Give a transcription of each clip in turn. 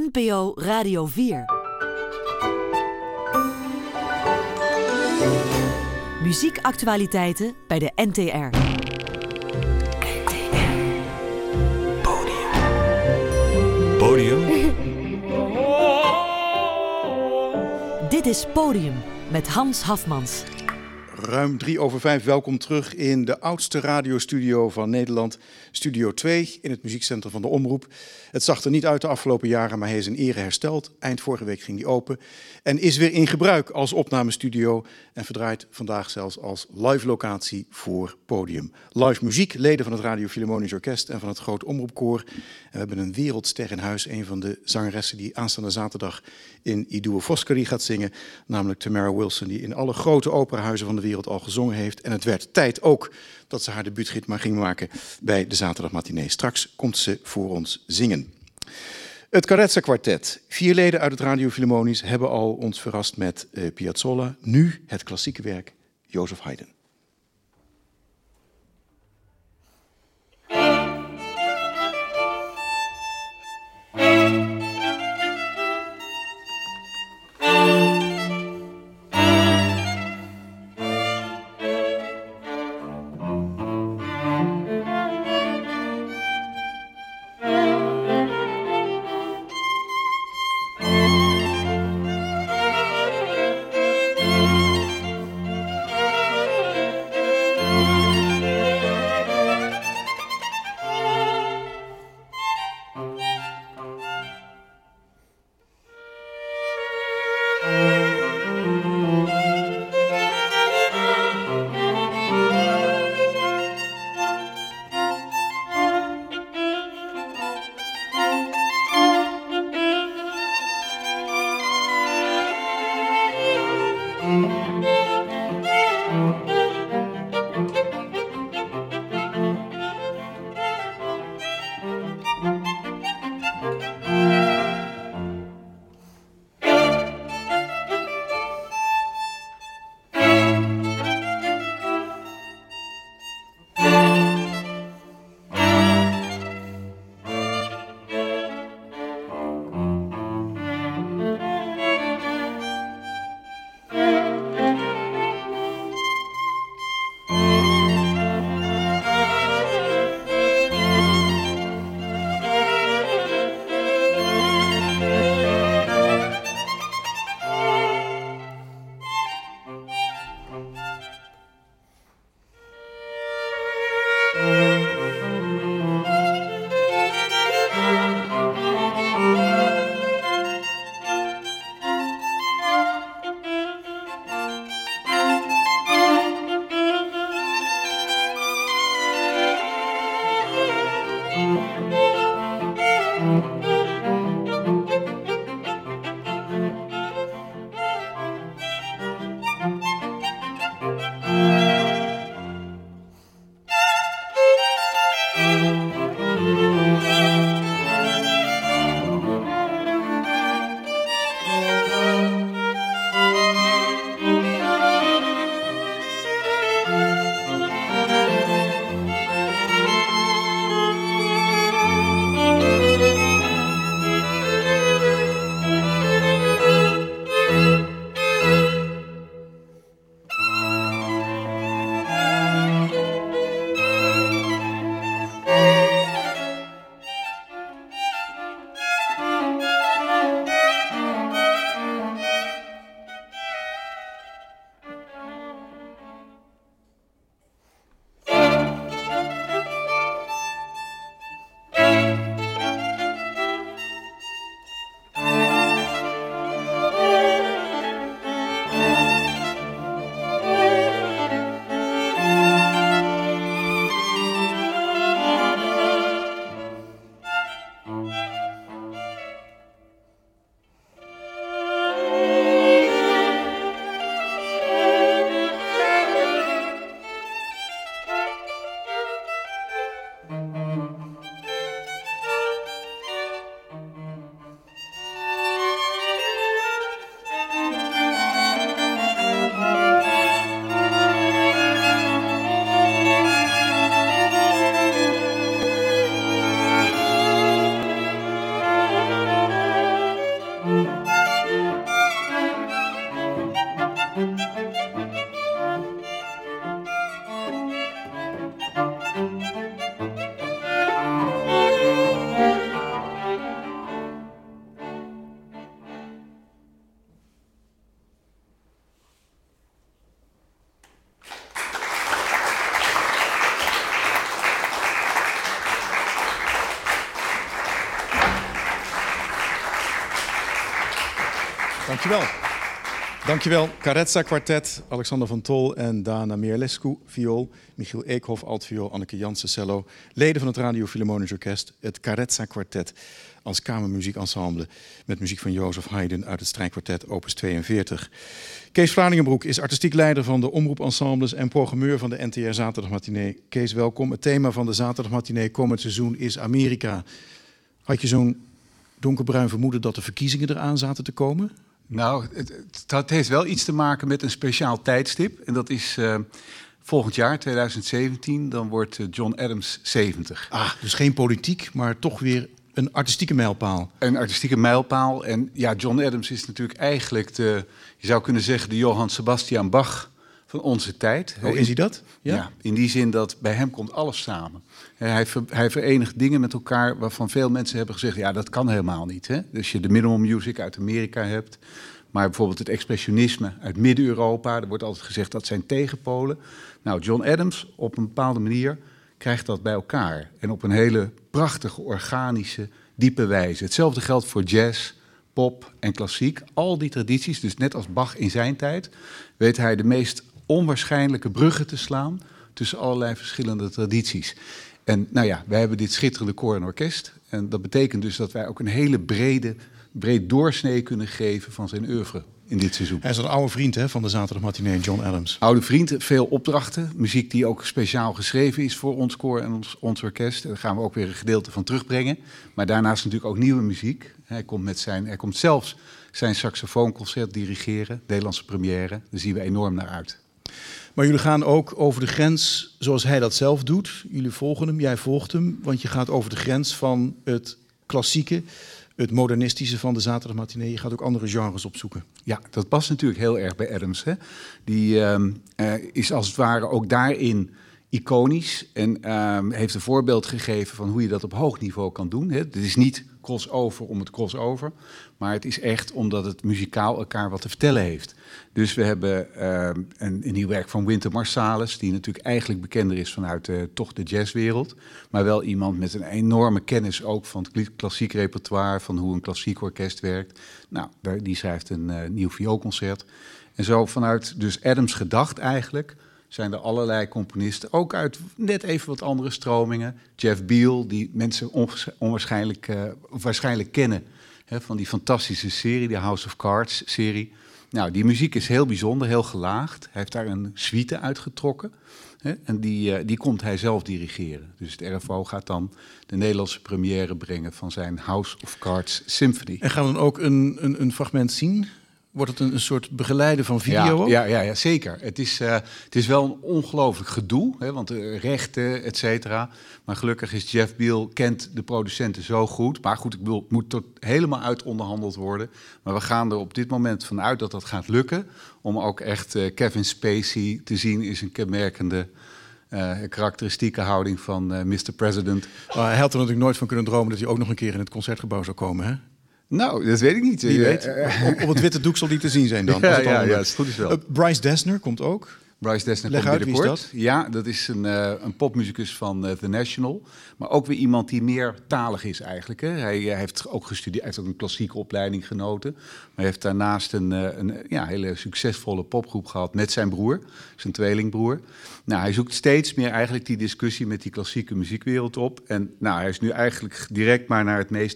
NPO Radio 4. Muziekactualiteiten bij de NTR. Podium. Dit is Podium met Hans Hafmans. Ruim 4:03, welkom terug in de oudste radiostudio van Nederland. Studio 2 in het muziekcentrum van de Omroep. Het zag er niet uit de afgelopen jaren, maar hij is in ere hersteld. Eind vorige week ging die open en is weer in gebruik als opnamestudio. En verdraait vandaag zelfs als live locatie voor Podium. Live muziek, leden van het Radio Philharmonisch Orkest en van het Groot Omroepkoor. En we hebben een wereldster in huis, een van de zangeressen die aanstaande zaterdag in Idue Foscari gaat zingen. Namelijk Tamara Wilson, die in alle grote operahuizen van de wereld al gezongen heeft. En het werd tijd ook dat ze haar debuutrit maar ging maken bij de zaterdagmatinee. Straks komt ze voor ons zingen. Het Carezza Quartet. 4 leden uit het Radio Philharmonisch hebben al ons verrast met Piazzolla. Nu het klassieke werk Joseph Haydn. Dankjewel. Dankjewel. Carezza Quartet, Alexander van Tol en Dana Mierlescu, viool. Michiel Eekhoff, altviool, Anneke Jansen, cello. Leden van het Radio Philharmonisch Orkest. Het Carezza Quartet als kamermuziekensemble met muziek van Joseph Haydn uit het strijkkwartet opus 42. Kees Vlaardingenbroek is artistiek leider van de omroepensembles en programmeur van de NTR Zaterdagmatinee. Kees, welkom. Het thema van de Zaterdagmatinee komend seizoen is Amerika. Had je zo'n donkerbruin vermoeden dat de verkiezingen eraan zaten te komen? Nou, het heeft wel iets te maken met een speciaal tijdstip. En dat is volgend jaar, 2017, dan wordt John Adams 70. Dus geen politiek, maar toch weer een artistieke mijlpaal. Een artistieke mijlpaal. En ja, John Adams is natuurlijk eigenlijk je zou kunnen zeggen, de Johann Sebastian Bach van onze tijd. Oh, is hij dat? Ja, in die zin dat bij hem komt alles samen. Hij verenigt dingen met elkaar waarvan veel mensen hebben gezegd, ja, dat kan helemaal niet. Hè? Dus je de minimal music uit Amerika hebt, maar bijvoorbeeld het expressionisme uit Midden-Europa, er wordt altijd gezegd dat zijn tegenpolen. Nou, John Adams op een bepaalde manier krijgt dat bij elkaar. En op een hele prachtige, organische, diepe wijze. Hetzelfde geldt voor jazz, pop en klassiek. Al die tradities, dus net als Bach in zijn tijd, weet hij de meest onwaarschijnlijke bruggen te slaan tussen allerlei verschillende tradities. En nou ja, wij hebben dit schitterende koor en orkest. En dat betekent dus dat wij ook een hele breed doorsnee kunnen geven van zijn oeuvre in dit seizoen. Hij is een oude vriend van de Zaterdagmatinee, John Adams. Oude vriend, veel opdrachten. Muziek die ook speciaal geschreven is voor ons koor en ons orkest. Daar gaan we ook weer een gedeelte van terugbrengen. Maar daarnaast natuurlijk ook nieuwe muziek. Hij komt zelfs zijn saxofoonconcert dirigeren, Nederlandse première. Daar zien we enorm naar uit. Maar jullie gaan ook over de grens zoals hij dat zelf doet. Jullie volgen hem, jij volgt hem. Want je gaat over de grens van het klassieke, het modernistische van de Zaterdagmatinee. Je gaat ook andere genres opzoeken. Ja, dat past natuurlijk heel erg bij Adams. Hè? Die is als het ware ook daarin iconisch. En heeft een voorbeeld gegeven van hoe je dat op hoog niveau kan doen. Hè? Het is niet crossover om het crossover. Maar het is echt omdat het muzikaal elkaar wat te vertellen heeft. Dus we hebben een nieuw werk van Wynton Marsalis, die natuurlijk eigenlijk bekender is vanuit toch de jazzwereld. Maar wel iemand met een enorme kennis ook van het klassiek repertoire, van hoe een klassiek orkest werkt. Nou, die schrijft een nieuw vioolconcert. En zo vanuit dus Adams gedacht eigenlijk zijn er allerlei componisten, ook uit net even wat andere stromingen. Jeff Beal, die mensen waarschijnlijk kennen, hè, van die fantastische serie, die House of Cards serie. Nou, die muziek is heel bijzonder, heel gelaagd. Hij heeft daar een suite uitgetrokken. Hè, en die komt hij zelf dirigeren. Dus het RFO gaat dan de Nederlandse première brengen van zijn House of Cards Symphony. En gaan we dan ook een fragment zien? Wordt het een soort begeleiden van video? Ja, zeker. Het is wel een ongelooflijk gedoe, hè, want rechten, et cetera. Maar gelukkig is Jeff Beal, kent de producenten zo goed. Maar goed, ik bedoel, het moet tot helemaal uit onderhandeld worden. Maar we gaan er op dit moment vanuit dat dat gaat lukken. Om ook echt Kevin Spacey te zien is een kenmerkende karakteristieke houding van Mr. President. Hij had er natuurlijk nooit van kunnen dromen dat hij ook nog een keer in het Concertgebouw zou komen, hè? Nou, dat weet ik niet. Wie weet. Op het witte doek zal die te zien zijn dan. Ja, het goed is wel. Bryce Dessner komt ook. Bryce Dessner Leg komt uit, binnenkort. wie is dat? Ja, dat is een popmuzikus van The National. Maar ook weer iemand die meer talig is eigenlijk. Hè. Hij heeft ook gestudeerd, hij heeft ook een klassieke opleiding genoten. Maar hij heeft daarnaast een hele succesvolle popgroep gehad met zijn broer, zijn tweelingbroer. Nou, hij zoekt steeds meer eigenlijk die discussie met die klassieke muziekwereld op. En nou, hij is nu eigenlijk direct maar naar het meest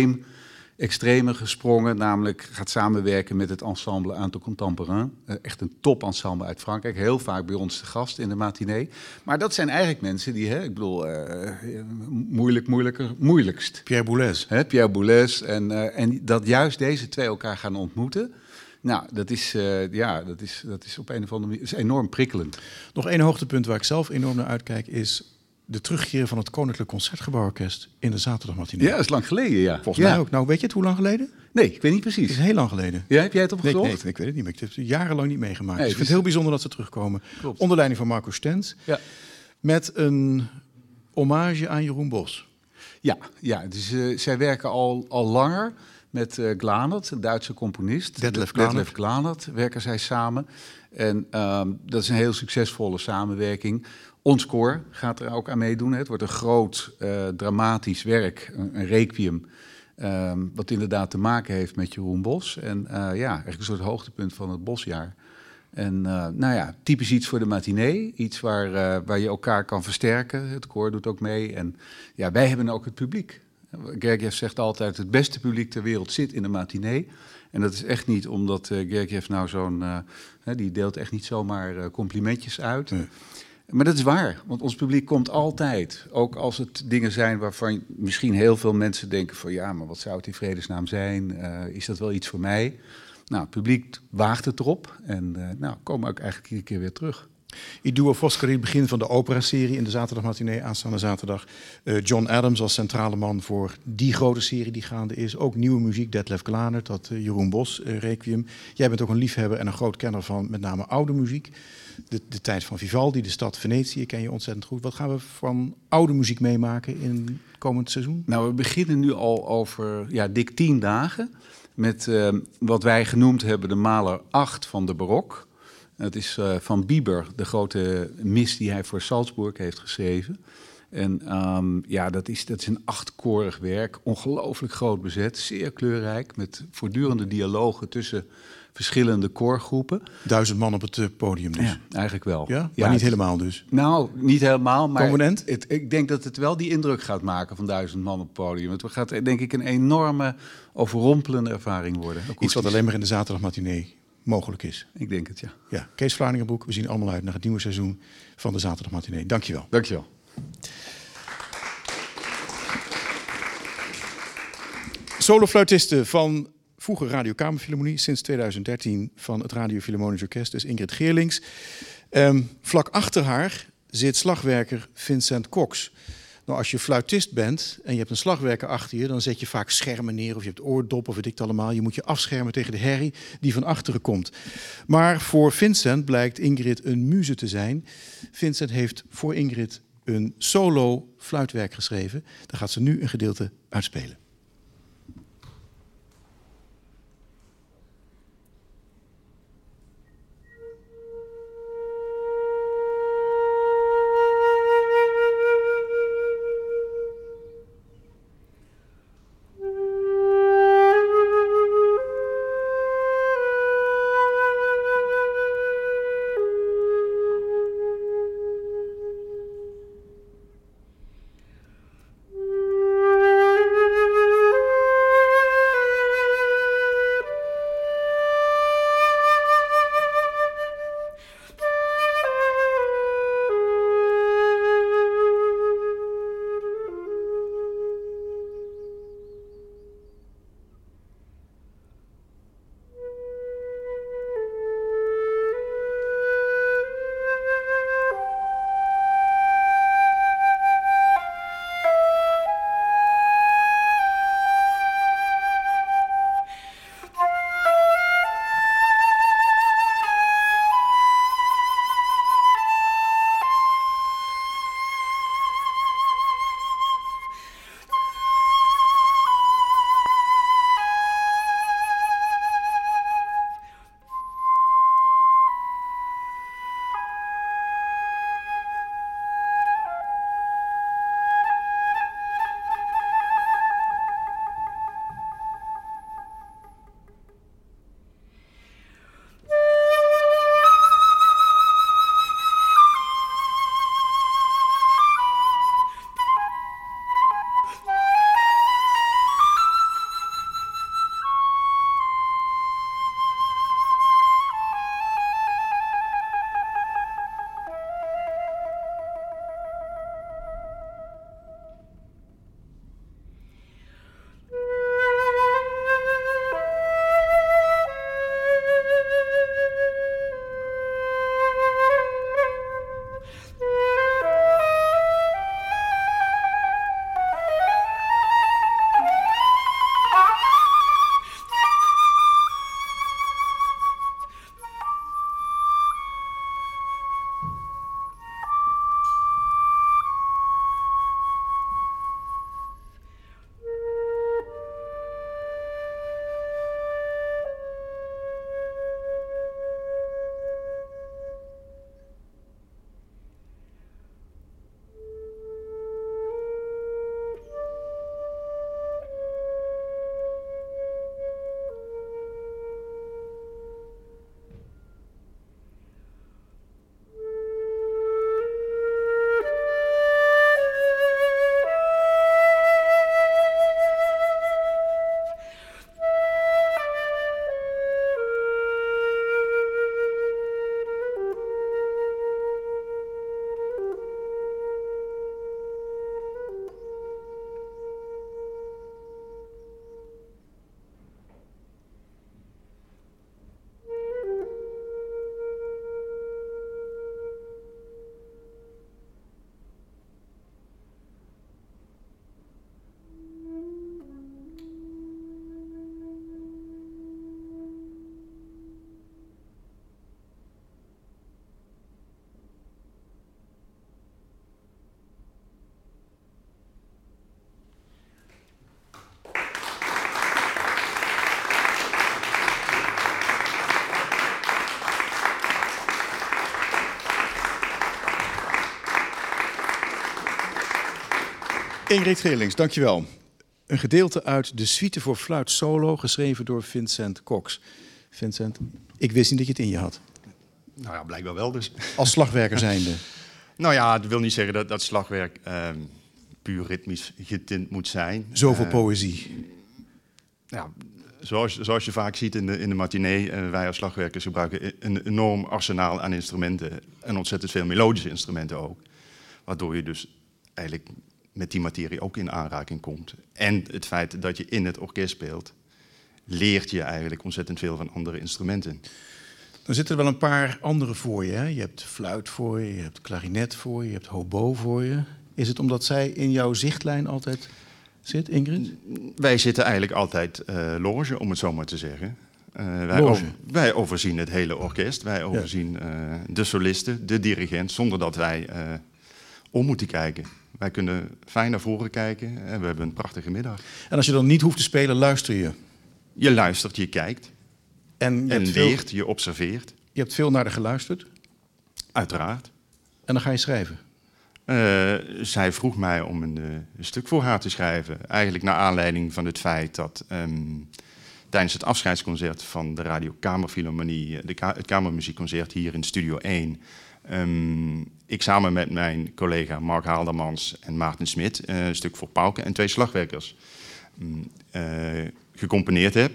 extreme gesprongen, namelijk gaat samenwerken met het ensemble Anto Contemporain. Echt een topensemble uit Frankrijk, heel vaak bij ons te gast in de matinee. Maar dat zijn eigenlijk mensen die, ik bedoel, moeilijkst. Pierre Boulez. Pierre Boulez en dat juist deze twee elkaar gaan ontmoeten. Nou, dat is op een of andere manier is enorm prikkelend. Nog één hoogtepunt waar ik zelf enorm naar uitkijk is de terugkeer van het Koninklijk Concertgebouworkest in de Zaterdagmatinee. Ja, dat is lang geleden, ja. Volgens mij ook. Nou, weet je het hoe lang geleden? Nee, ik weet niet precies. Het is heel lang geleden. Ja, heb jij het opgezocht? Nee, ik weet het niet meer. Ik heb het jarenlang niet meegemaakt. Nee, dus ik vind het heel bijzonder dat ze terugkomen. Klopt. Onder leiding van Marco Stenz. Ja. Met een hommage aan Jeroen Bos. Ja, dus zij werken al langer met Glanert, een Duitse componist. Detlef Glanert werken zij samen. En dat is een heel succesvolle samenwerking. Ons koor gaat er ook aan meedoen. Het wordt een groot dramatisch werk, een requiem Wat inderdaad te maken heeft met Jeroen Bos. En eigenlijk een soort hoogtepunt van het Bosjaar. En typisch iets voor de matinee. Iets waar je elkaar kan versterken. Het koor doet ook mee. En wij hebben ook het publiek. Gergiev zegt altijd, het beste publiek ter wereld zit in de matinee. En dat is echt niet omdat Gergiev nou die deelt echt niet zomaar complimentjes uit. Nee. Maar dat is waar, want ons publiek komt altijd. Ook als het dingen zijn waarvan misschien heel veel mensen denken van... ja, maar wat zou het in vredesnaam zijn? Is dat wel iets voor mij? Nou, het publiek waagt het erop en komen ook eigenlijk iedere keer weer terug. I Duo Foscari, het begin van de opera-serie in de zaterdagmatinee, aanstaande zaterdag. John Adams als centrale man voor die grote serie die gaande is. Ook nieuwe muziek, Detlef Glanert, dat Jeroen Bos, Requiem. Jij bent ook een liefhebber en een groot kenner van met name oude muziek. De tijd van Vivaldi, de stad Venetië ken je ontzettend goed. Wat gaan we van oude muziek meemaken in komend seizoen? Nou, we beginnen nu al over dik 10 dagen met wat wij genoemd hebben de Mahler 8 van de barok. Het is van Bieber, de grote mis die hij voor Salzburg heeft geschreven. En dat is een 8-korig werk, ongelooflijk groot bezet, zeer kleurrijk, met voortdurende dialogen tussen verschillende koorgroepen. 1000 man op het podium dus? Ja, eigenlijk wel. Ja? Maar niet helemaal dus? Nou, niet helemaal, maar ik denk dat het wel die indruk gaat maken van 1000 man op het podium. Het gaat denk ik een enorme, overrompelende ervaring worden. Iets wat alleen maar in de zaterdagmatinee mogelijk is. Ik denk het, ja. Ja, Kees Vlaardingenbroek, we zien allemaal uit naar het nieuwe seizoen van de zaterdagmatinee. Dankjewel. Dankjewel. Solofluitiste van vroeger Radio Kamerfilharmonie, sinds 2013 van het Radio Philharmonisch Orkest, dus Ingrid Geerlings. Vlak achter haar zit slagwerker Vincent Cox. Nou, als je fluitist bent en je hebt een slagwerker achter je, dan zet je vaak schermen neer of je hebt oordop of weet ik het allemaal. Je moet je afschermen tegen de herrie die van achteren komt. Maar voor Vincent blijkt Ingrid een muze te zijn. Vincent heeft voor Ingrid een solo fluitwerk geschreven. Daar gaat ze nu een gedeelte uitspelen. Ingrid Geerlings, dankjewel. Een gedeelte uit de suite voor fluit solo, geschreven door Vincent Cox. Vincent, ik wist niet dat je het in je had. Nou ja, blijkbaar wel dus. Als slagwerker zijnde. Nou ja, dat wil niet zeggen dat slagwerk puur ritmisch getint moet zijn. Zoveel poëzie. Ja, zoals je vaak ziet in de matinee, wij als slagwerkers gebruiken een enorm arsenaal aan instrumenten. En ontzettend veel melodische instrumenten ook. Waardoor je dus eigenlijk met die materie ook in aanraking komt. En het feit dat je in het orkest speelt, leert je eigenlijk ontzettend veel van andere instrumenten. Dan zitten er wel een paar andere voor je. Hè? Je hebt fluit voor je, je hebt klarinet voor je, je hebt hobo voor je. Is het omdat zij in jouw zichtlijn altijd zit, Ingrid? Wij zitten eigenlijk altijd loge, om het zo maar te zeggen. Wij overzien het hele orkest. Wij overzien de solisten, de dirigent, zonder dat wij om moeten kijken. Wij kunnen fijn naar voren kijken en we hebben een prachtige middag. En als je dan niet hoeft te spelen, luister je? Je luistert, je kijkt En leert, je observeert. Je hebt veel naar haar geluisterd? Uiteraard. En dan ga je schrijven? Zij vroeg mij om een stuk voor haar te schrijven. Eigenlijk naar aanleiding van het feit dat tijdens het afscheidsconcert van de Radio Kamerfilharmonie, het Kamermuziekconcert hier in Studio 1, ik samen met mijn collega Mark Haaldermans en Maarten Smit een stuk voor pauken en 2 slagwerkers gecomponeerd heb.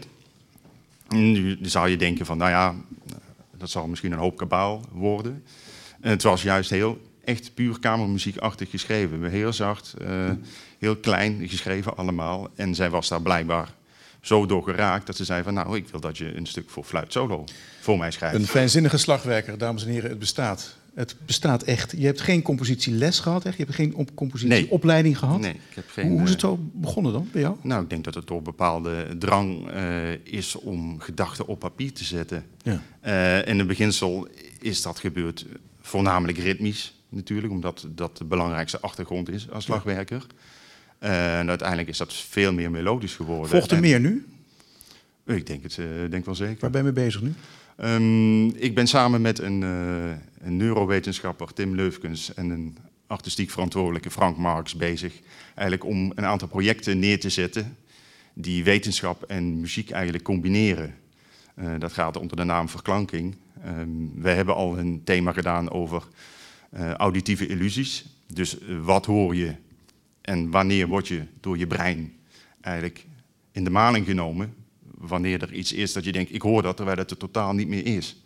Nu zou je denken van, nou ja, dat zal misschien een hoop kabaal worden. Het was juist echt puur kamermuziekachtig geschreven. Heel zacht, heel klein geschreven allemaal. En zij was daar blijkbaar zo door geraakt dat ze zei van, nou, ik wil dat je een stuk voor fluit solo voor mij schrijft. Een fijnzinnige slagwerker, dames en heren, het bestaat. Het bestaat echt. Je hebt geen compositieles gehad, echt? Je hebt geen compositieopleiding gehad? Nee, ik heb geen... Hoe is het zo begonnen dan bij jou? Nou, ik denk dat het door bepaalde drang is om gedachten op papier te zetten. Ja. In het beginsel is dat gebeurd voornamelijk ritmisch natuurlijk, omdat dat de belangrijkste achtergrond is als slagwerker. En uiteindelijk is dat veel meer melodisch geworden. Volgt er meer nu? Ik denk wel zeker. Waar ben je mee bezig nu? Ik ben samen met een neurowetenschapper, Tim Leufkens, en een artistiek verantwoordelijke, Frank Marx, bezig eigenlijk om een aantal projecten neer te zetten die wetenschap en muziek eigenlijk combineren. Dat gaat onder de naam verklanking. Wij hebben al een thema gedaan over auditieve illusies. Dus wat hoor je en wanneer word je door je brein eigenlijk in de maling genomen? Wanneer er iets is dat je denkt, ik hoor dat, terwijl het er totaal niet meer is.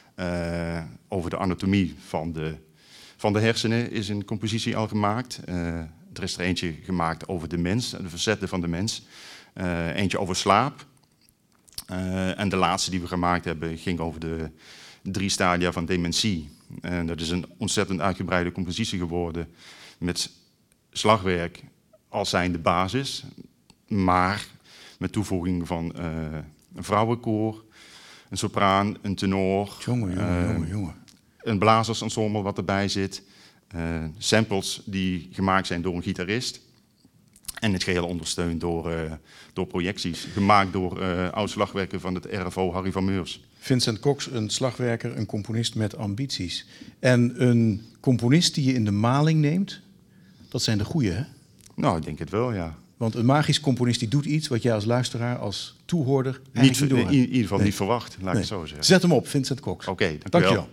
Over de anatomie van de hersenen is een compositie al gemaakt. Er is er eentje gemaakt over de mens, de facetten van de mens. Eentje over slaap. En de laatste die we gemaakt hebben ging over de 3 stadia van dementie. En dat is een ontzettend uitgebreide compositie geworden met slagwerk als zijnde basis, maar met toevoeging van een vrouwenkoor, een sopraan, een tenor, jongen. Een blazersensemble wat erbij zit, samples die gemaakt zijn door een gitarist en het geheel ondersteund door projecties, gemaakt door oud-slagwerker van het RFO, Harry van Meurs. Vincent Cox, een slagwerker, een componist met ambities. En een componist die je in de maling neemt, dat zijn de goeie, hè? Nou, ik denk het wel, ja. Want een magisch componist die doet iets wat jij als luisteraar, als toehoorder niet door. In ieder geval niet verwacht, laat ik het zo zeggen. Zet hem op, Vincent Cox. Oké, dank je wel.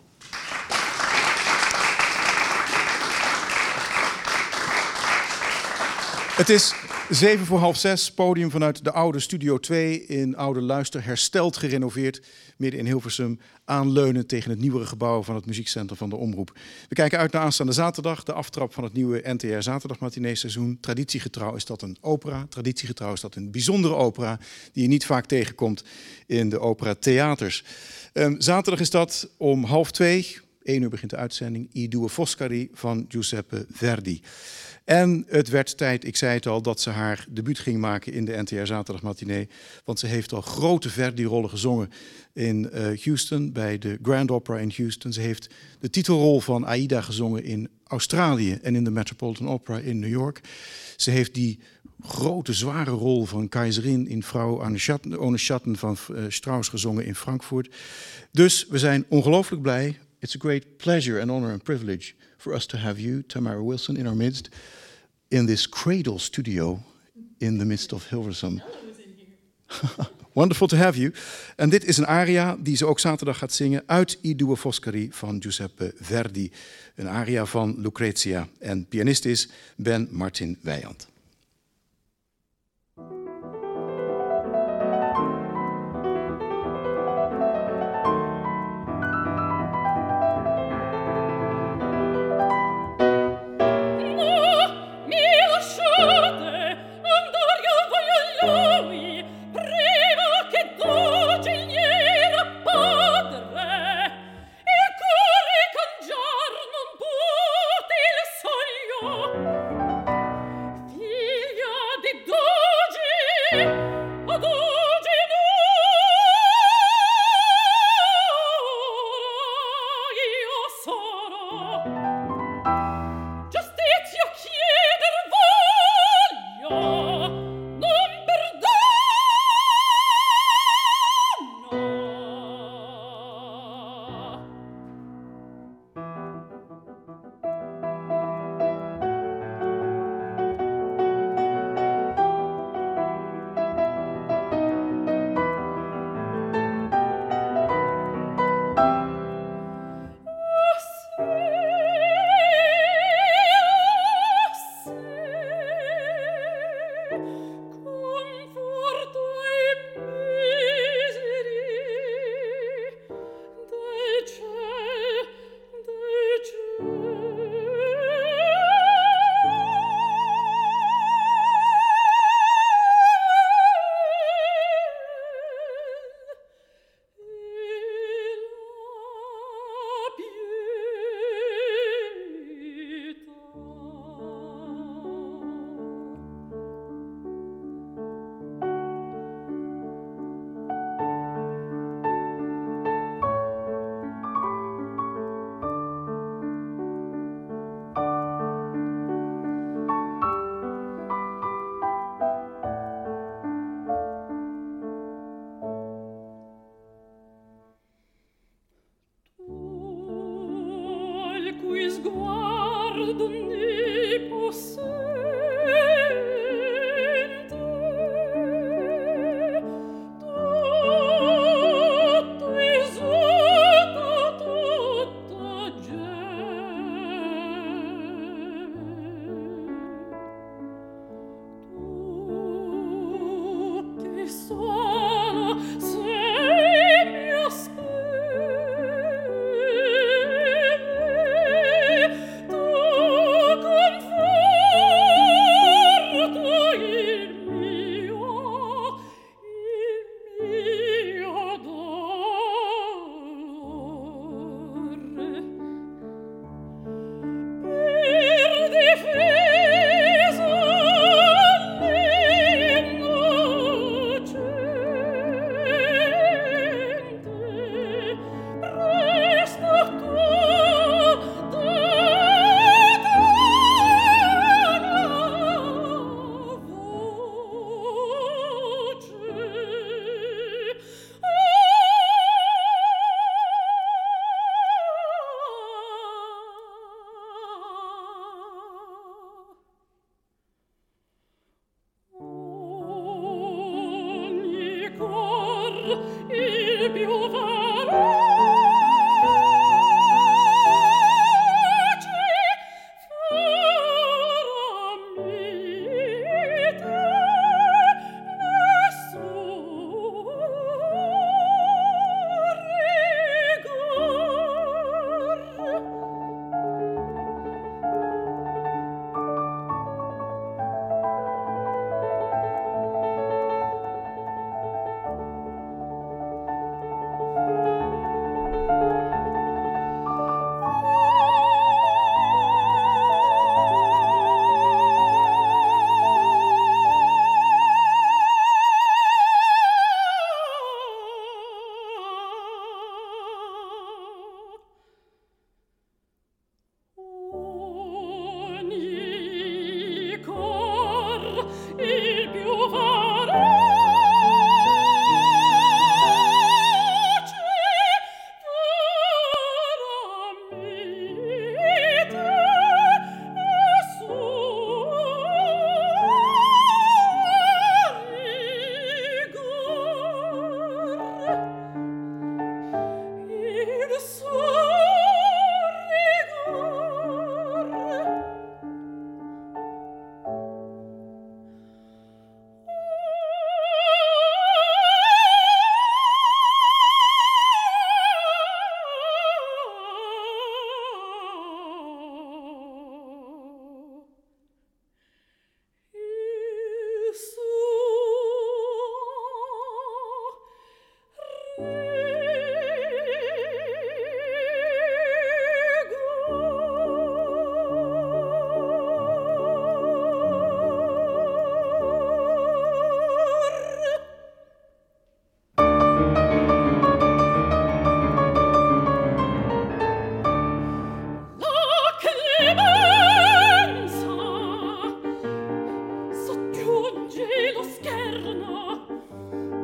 Het is 6:45, podium vanuit de oude Studio 2 in Oude Luister, hersteld, gerenoveerd, midden in Hilversum, aanleunend tegen het nieuwere gebouw van het muziekcentrum van de Omroep. We kijken uit naar aanstaande zaterdag, de aftrap van het nieuwe NTR zaterdagmatineeseizoen. Traditiegetrouw is dat een opera, traditiegetrouw is dat een bijzondere opera die je niet vaak tegenkomt in de operatheaters. Zaterdag is dat om 1:30, 1 uur begint de uitzending, I Due Foscari van Giuseppe Verdi. En het werd tijd, ik zei het al, dat ze haar debuut ging maken in de NTR Zaterdagmatinee. Want ze heeft al grote Verdi-rollen gezongen in Houston, bij de Grand Opera in Houston. Ze heeft de titelrol van Aida gezongen in Australië en in de Metropolitan Opera in New York. Ze heeft die grote, zware rol van keizerin in Frau ohne Schatten van Strauss gezongen in Frankfurt. Dus we zijn ongelooflijk blij. It's a great pleasure and honor and privilege for us to have you, Tamara Wilson, in our midst. in this cradle studio in the midst of Hilversum. Wonderful to have you. En dit is een aria die ze ook zaterdag gaat zingen uit I Due Foscari van Giuseppe Verdi. Een aria van Lucrezia. En pianist is Ben Martin Wijand.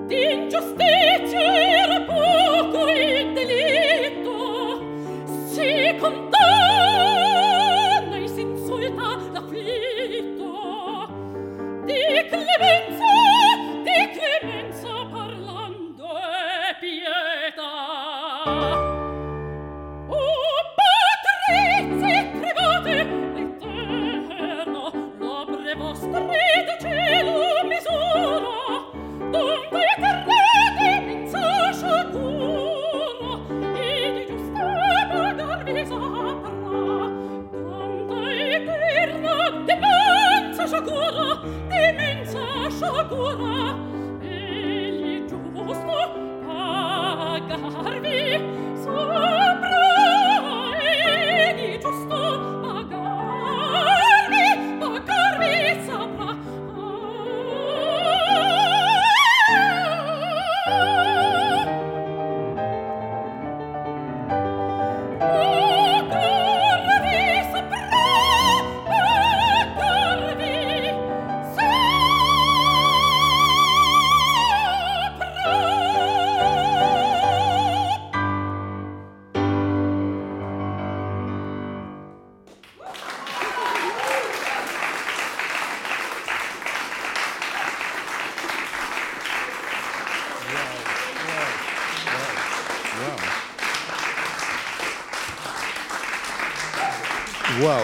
Wow.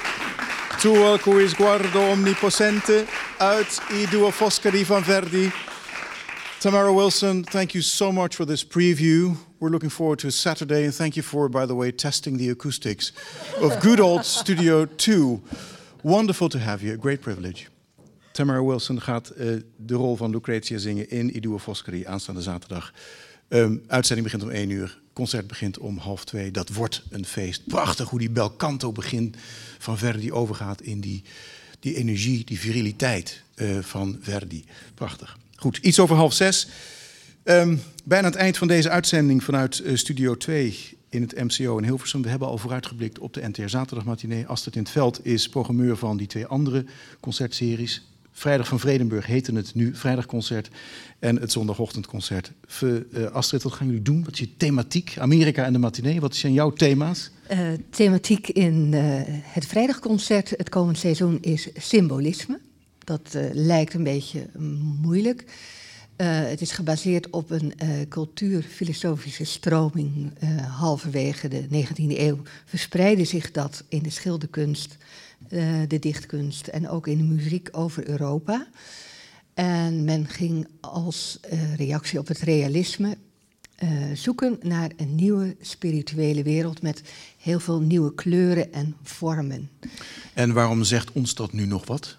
Tu al cui sguardo omnipotente uit I due Foscari van Verdi. Tamara Wilson, thank you so much for this preview. We're looking forward to Saturday, and thank you for, by the way, testing the acoustics of good old Studio 2. Wonderful to have you, a great privilege. Tamara Wilson gaat de rol van Lucrezia zingen in I due Foscari aanstaande zaterdag. Uitzending begint om 1 uur, concert begint om 1:30. Dat wordt een feest. Prachtig hoe die bel canto begin van Verdi overgaat in die energie, die viriliteit van Verdi. Prachtig. Goed, iets over 5:30. Bijna het eind van deze uitzending vanuit Studio 2 in het MCO in Hilversum. We hebben al vooruitgeblikt op de NTR Zaterdagmatinee. Astrid in 't Veld is programmeur van die 2 andere concertseries. Vrijdag van Vredenburg heette het nu Vrijdagconcert en het zondagochtendconcert. Astrid, wat gaan jullie doen? Wat is je thematiek? Amerika en de matinee, wat zijn jouw thema's? Thematiek in het Vrijdagconcert het komend seizoen is symbolisme. Dat lijkt een beetje moeilijk. Het is gebaseerd op een cultuurfilosofische stroming. Halverwege de 19e eeuw verspreidde zich dat in de schilderkunst, de dichtkunst en ook in de muziek over Europa. En men ging als reactie op het realisme zoeken naar een nieuwe spirituele wereld met heel veel nieuwe kleuren en vormen. En waarom zegt ons dat nu nog wat?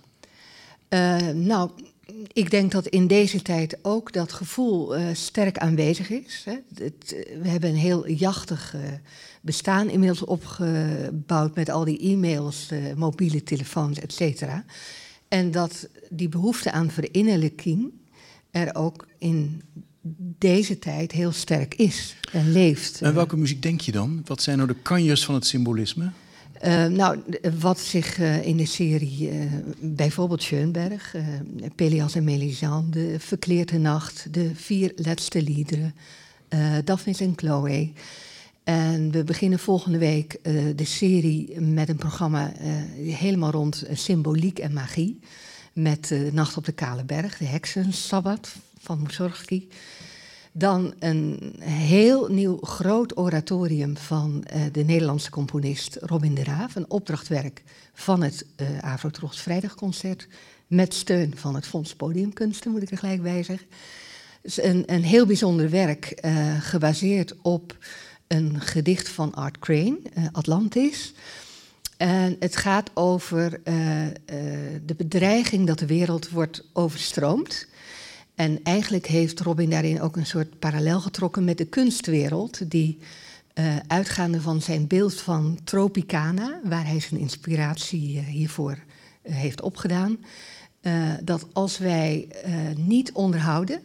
Nou, ik denk dat in deze tijd ook dat gevoel sterk aanwezig is. Hè. We hebben een heel jachtig bestaan inmiddels opgebouwd met al die e-mails, mobiele telefoons, et cetera. En dat die behoefte aan verinnerlijking er ook in deze tijd heel sterk is en leeft. En welke muziek denk je dan? Wat zijn nou de kanjers van het symbolisme? Nou, wat zich in de serie, bijvoorbeeld Schoenberg, Pelléas en Mélisande, Verkleerde Nacht, de 4 laatste liederen, Daphnis en Chloe. En we beginnen volgende week de serie met een programma helemaal rond symboliek en magie. Met Nacht op de Kale Berg, de Heksensabbat van Mussorgsky. Dan een heel nieuw groot oratorium van de Nederlandse componist Robin de Raaf. Een opdrachtwerk van het Afro-Tros Vrijdagconcert. Met steun van het Fonds Podiumkunsten, moet ik er gelijk bij zeggen. Dus een heel bijzonder werk gebaseerd op een gedicht van Art Crane, Atlantis. En het gaat over de bedreiging dat de wereld wordt overstroomd. En eigenlijk heeft Robin daarin ook een soort parallel getrokken met de kunstwereld, die uitgaande van zijn beeld van Tropicana, waar hij zijn inspiratie hiervoor heeft opgedaan, dat als wij niet onderhouden,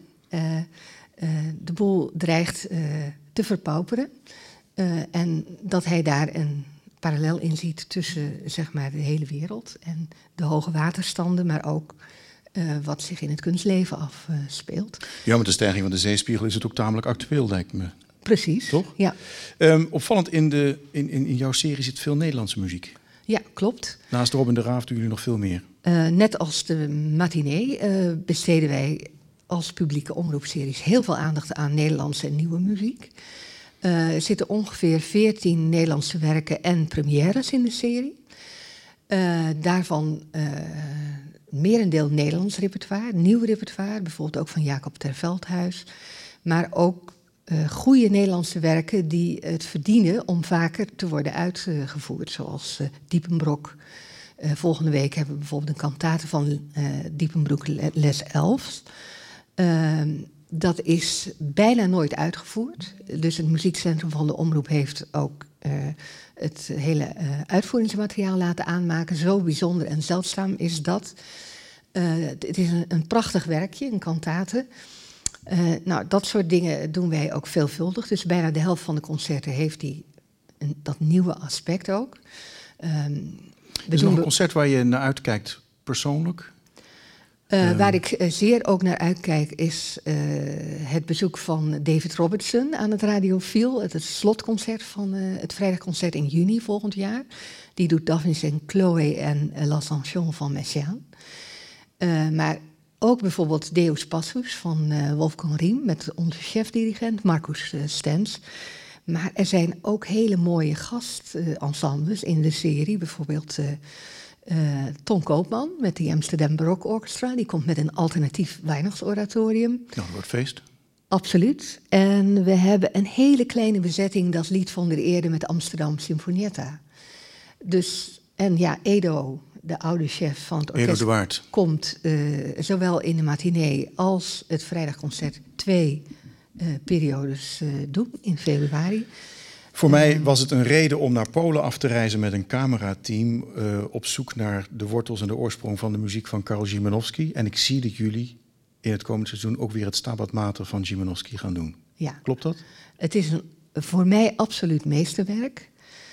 de boel dreigt te verpauperen. En dat hij daar een parallel in ziet tussen zeg maar, de hele wereld en de hoge waterstanden, maar ook wat zich in het kunstleven afspeelt. Ja, met de stijging van de zeespiegel is het ook tamelijk actueel, lijkt me. Precies. Toch? Ja. Opvallend, in jouw serie zit veel Nederlandse muziek. Ja, klopt. Naast Robin de Raaf doen jullie nog veel meer. Net als de matinee besteden wij als publieke omroepseries heel veel aandacht aan Nederlandse en nieuwe muziek. Er zitten ongeveer 14 Nederlandse werken en premières in de serie. Daarvan merendeel Nederlands repertoire, nieuw repertoire, bijvoorbeeld ook van Jacob ter Veldhuis. Maar ook goede Nederlandse werken die het verdienen om vaker te worden uitgevoerd, zoals Diepenbrok. Volgende week hebben we bijvoorbeeld een kantate van Diepenbrok les 11. Dat is bijna nooit uitgevoerd. Dus het muziekcentrum van de Omroep heeft ook het hele uitvoeringsmateriaal laten aanmaken. Zo bijzonder en zeldzaam is dat. Het is een prachtig werkje, een kantate. Nou, dat soort dingen doen wij ook veelvuldig. Dus bijna de helft van de concerten heeft dat nieuwe aspect ook. Is er nog een concert waar je naar uitkijkt persoonlijk? Waar ik zeer ook naar uitkijk is het bezoek van David Robertson aan het Radiofiel. Het slotconcert van het vrijdagconcert in juni volgend jaar. Die doet Daphnis en Chloé en L'Ascension van Messiaen. Maar ook bijvoorbeeld Deus Passus van Wolfgang Riem met onze chefdirigent Marcus Stens. Maar er zijn ook hele mooie gastensembles in de serie. Bijvoorbeeld Ton Koopman met de Amsterdam Baroque Orchestra. Die komt met een alternatief weihnachtsoratorium. Nou, dat wordt feest. Absoluut. En we hebben een hele kleine bezetting, dat Lied van der Eerde met Amsterdam Sinfonietta. Dus, en ja, Edo, de oude chef van het orkest, Edo de Waard, komt zowel in de matinee als het vrijdagconcert 2 periodes doen in februari. Voor mij was het een reden om naar Polen af te reizen met een camerateam op zoek naar de wortels en de oorsprong van de muziek van Karol Szymanowski. En ik zie dat jullie in het komende seizoen ook weer het Stabat Mater van Szymanowski gaan doen. Ja. Klopt dat? Het is voor mij absoluut meesterwerk.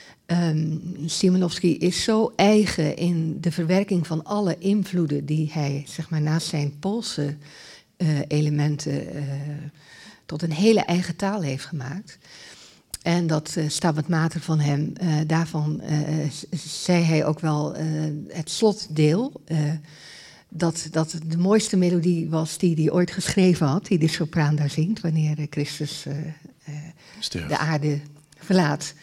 Szymanowski is zo eigen in de verwerking van alle invloeden die hij, zeg maar, naast zijn Poolse elementen tot een hele eigen taal heeft gemaakt. En dat Stabat Mater van hem, daarvan zei hij ook wel het slotdeel. Dat de mooiste melodie was die hij ooit geschreven had, die de sopraan daar zingt wanneer Christus de aarde verlaat.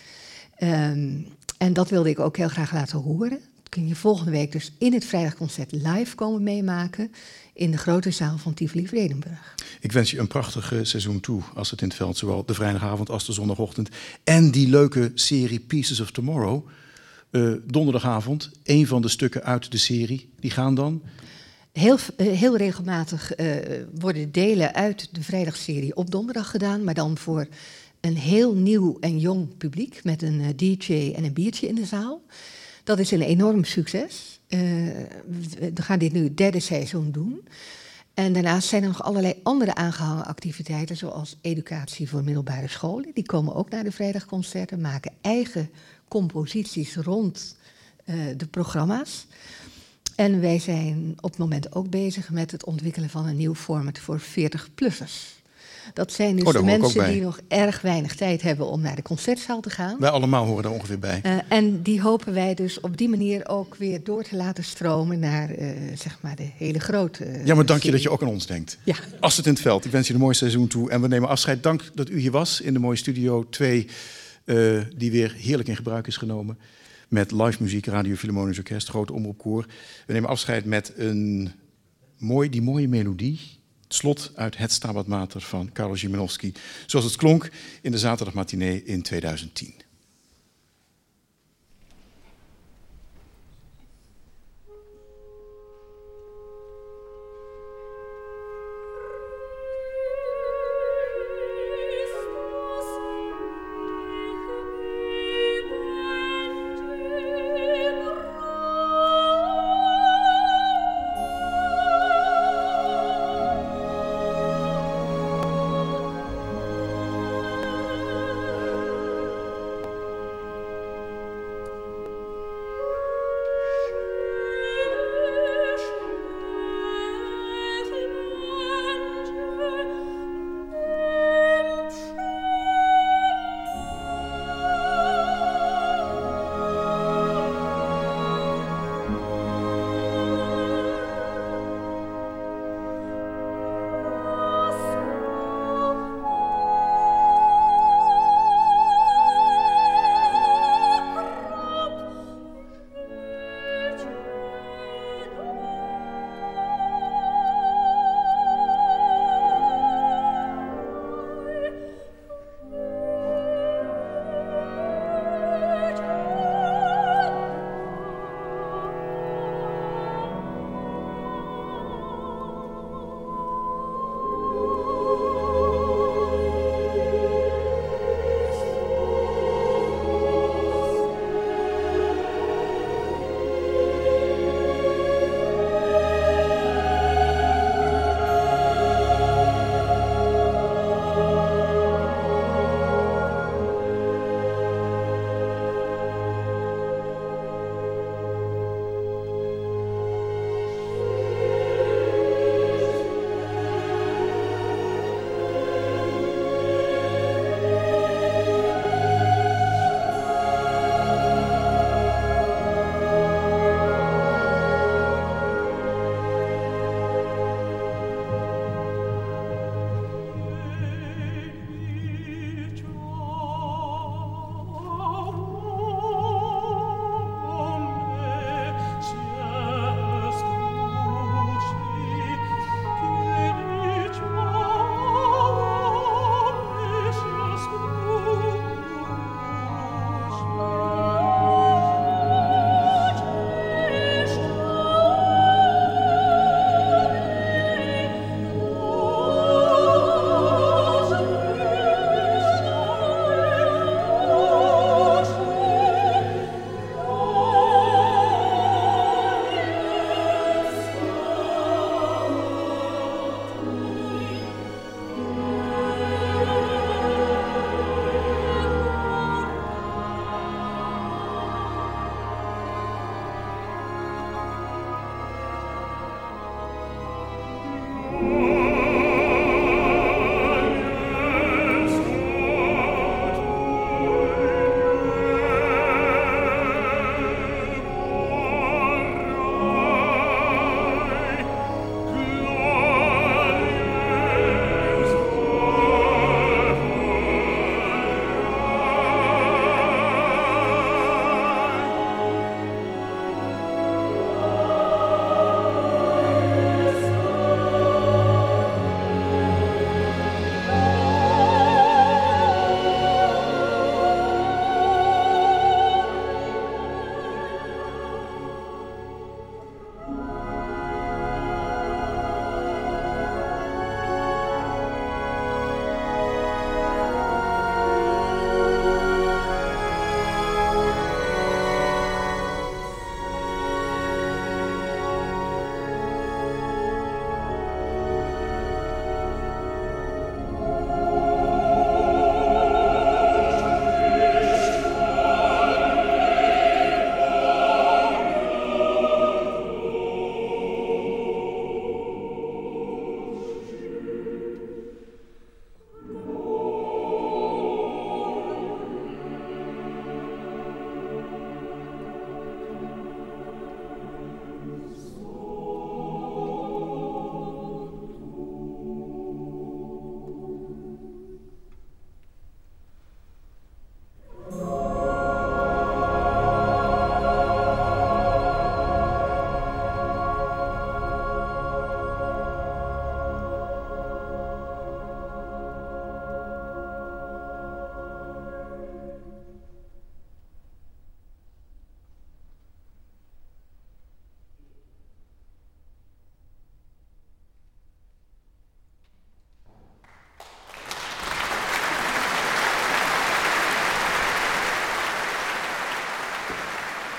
En dat wilde ik ook heel graag laten horen. Dat kun je volgende week dus in het vrijdagconcert live komen meemaken in de grote zaal van Tivoli Vredenburg. Ik wens je een prachtig seizoen toe als het in het veld, zowel de vrijdagavond als de zondagochtend. En die leuke serie Pieces of Tomorrow, donderdagavond, 1 van de stukken uit de serie, die gaan dan? Heel regelmatig worden delen uit de vrijdagserie op donderdag gedaan, maar dan voor een heel nieuw en jong publiek met een DJ en een biertje in de zaal. Dat is een enorm succes. We gaan dit nu het 3e seizoen doen. En daarnaast zijn er nog allerlei andere aangehangen activiteiten, zoals educatie voor middelbare scholen. Die komen ook naar de vrijdagconcerten, maken eigen composities rond de programma's. En wij zijn op het moment ook bezig met het ontwikkelen van een nieuw format voor 40-plussers. Dat zijn dus de mensen die nog erg weinig tijd hebben om naar de concertzaal te gaan. Wij allemaal horen daar ongeveer bij. En die hopen wij dus op die manier ook weer door te laten stromen naar zeg maar de hele grote Ja, maar dank je dat je ook aan ons denkt. Ja. Als het in het veld. Ik wens je een mooi seizoen toe. En we nemen afscheid. Dank dat u hier was in de mooie Studio 2, die weer heerlijk in gebruik is genomen. Met live muziek, Radio Philharmonisch Orkest, Grote Omroepkoor. We nemen afscheid met die mooie melodie. Het slot uit het Stabat Mater van Karol Szymanowski. Zoals het klonk in de zaterdagmatinee in 2010.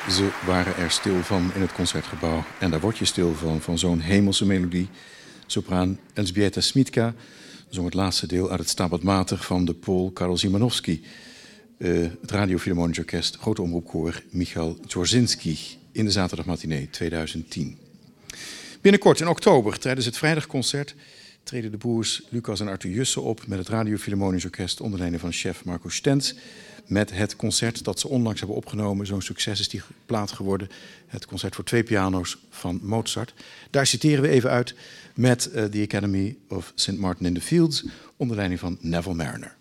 Ze waren er stil van in het Concertgebouw. En daar word je stil van zo'n hemelse melodie. Sopraan Elżbieta Smitka zong het laatste deel uit het Stabat Mater van de Pool Karol Szymanowski. Het Radio Philharmonisch Orkest, grote omroepkoor Michał Dworzyński in de zaterdagmatinee 2010. Binnenkort in oktober tijdens het vrijdagconcert treden de broers Lucas en Arthur Jussen op met het Radio Philharmonisch Orkest onder leiding van chef Marco Stenz. Met het concert dat ze onlangs hebben opgenomen. Zo'n succes is die plaat geworden. Het concert voor 2 piano's van Mozart. Daar citeren we even uit met The Academy of St. Martin in the Fields onder leiding van Neville Marriner.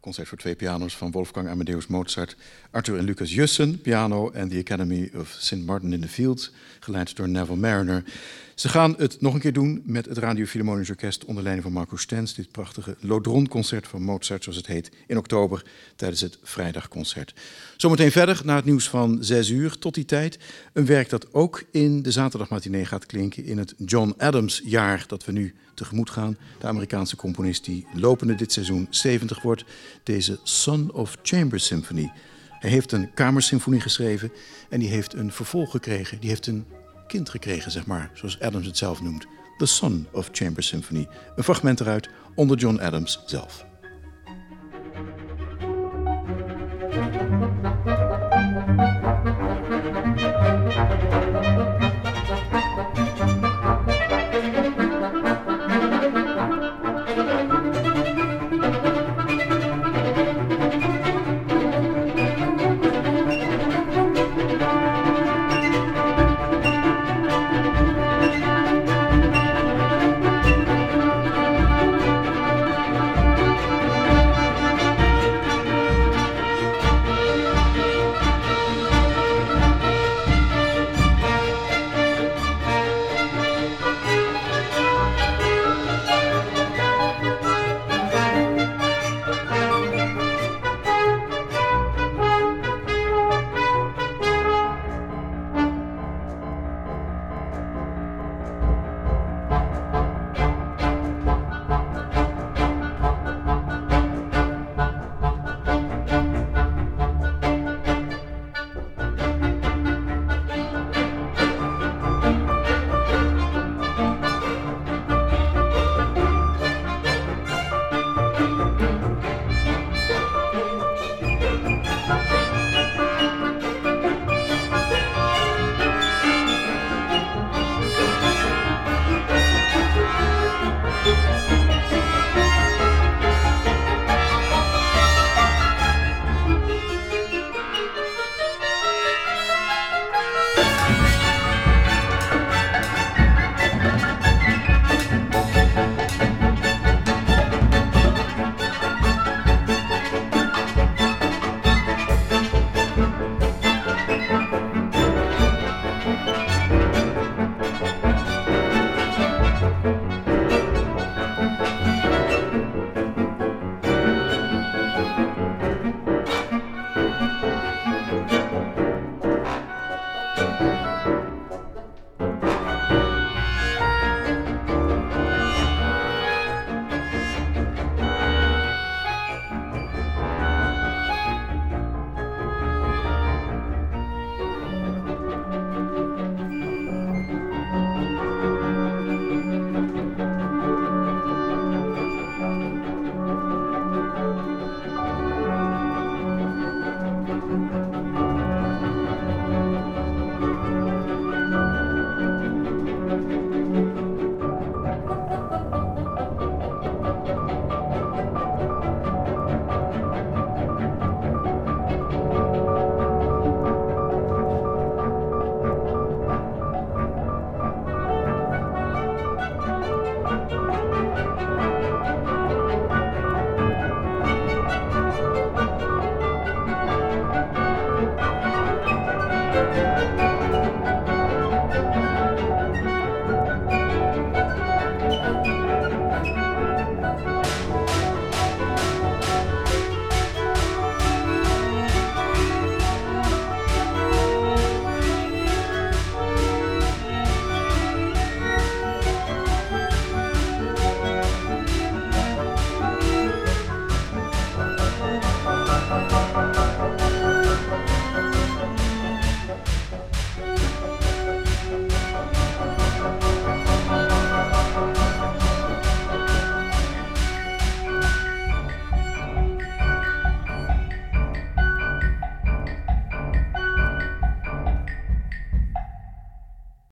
concert voor 2 piano's van Wolfgang Amadeus Mozart, Arthur en Lucas Jussen, piano en The Academy of St. Martin in the Fields, geleid door Neville Mariner. Ze gaan het nog een keer doen met het Radio Philharmonisch Orkest onder leiding van Marco Stenz, dit prachtige Lodron-concert van Mozart, zoals het heet, in oktober tijdens het vrijdagconcert. Zometeen verder, naar het nieuws van 6 uur. Tot die tijd een werk dat ook in de zaterdagmatinee gaat klinken in het John Adams jaar dat we nu tegemoet gaan. De Amerikaanse componist die lopende dit seizoen 70 wordt. Deze Son of Chamber Symphony. Hij heeft een kamersymfonie geschreven en die heeft een vervolg gekregen. Die heeft een kind gekregen, zeg maar, zoals Adams het zelf noemt. The Son of Chamber Symphony. Een fragment eruit onder John Adams zelf.